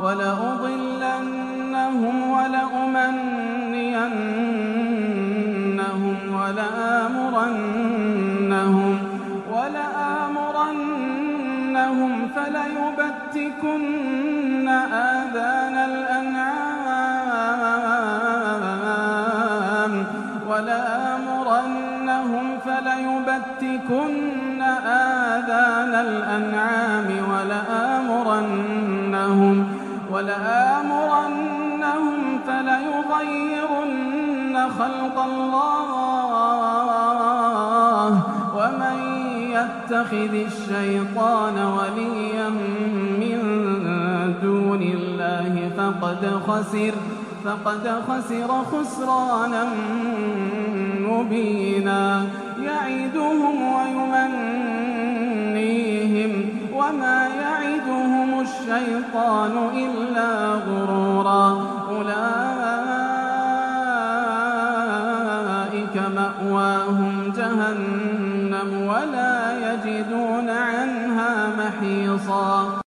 ولأضلنهم ولأمنينهم ولآمرنهم فليبتكن آذان الأنعام ولآمرنهم فليغيرن خلق الله ومن يتخذ الشيطان وليا من دون الله فقد خسر خسرانا مبينا يعدهم ويمنيهم وما يعدهم الشيطان إلا غرورا أولئك مأواهم جهنم ولا يجدون عنها محيصا.